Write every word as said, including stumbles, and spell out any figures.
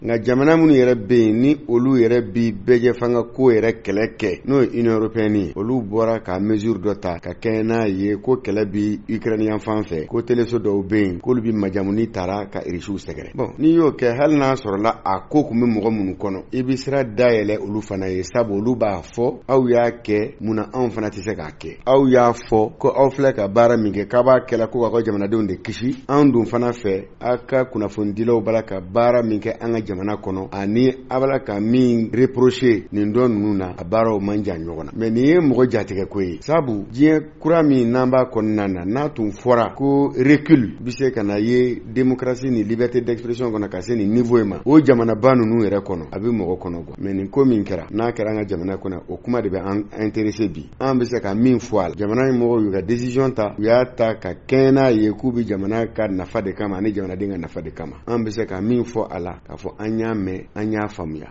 nka jamana minnu yɛrɛ bɛ yen ni olu yɛrɛ bi bɛɛ fanga ko yɛrɛ kɛlɛ kɛ n'o ye Union européenne ye olu bɔra ka mesure dɔ ta ka kɛ n'a ye ko kɛlɛ bi Ukraine yan fan fɛ ko teleso dɔw bɛ yen k'olu bi majamuni taara ka irisiw sɛgɛrɛ. Bon n'i y'o kɛ hali n'a sɔrɔla a ko kun bɛ mɔgɔ minnu kɔnɔ i bi sira dayɛlɛ olu fana ye sabu olu b'a fɔ aw y'a kɛ munna anw fana tɛ se k'a kɛ aw y'a fɔ ko aw filɛ ka baara min kɛ k'a b'a kɛla ko k'aw jamanadenw de kisi anw dun fana fɛ aw ka kunnafonidilaw b'a la ka baara min kɛ an ka jamana kɔnɔ ani a b'a la ka min reprocher nin dɔ ninnu na a baaraw man jan ɲɔgɔn na mais nin ye mɔgɔ jatigɛ ko ye sabu diɲɛ kura min n'an b'a kɔnɔna na n'a tun fɔra ko recul bi se ka na ye démocratie ni liberté d'expression kɔnɔ ka se nin niveau ye ma o jamanaba ninnu yɛrɛ kɔnɔ a bɛ mɔgɔ kɔnɔ quoi mais nin ko min kɛra n'a kɛra an ka jamana kɔnɔ o kuma de bɛ an intéressé bi an bɛ se ka min fɔ a la jamana in mɔgɔw y'u ka décision ta u y'a ta ka kɛɲɛ n'a ye k'u bɛ jamana ka nafa de kama ani jamanaden ka nafa de kama an bɛ se ka min fɔ a la k'a fɔ an y'a mɛn an y'a faamuya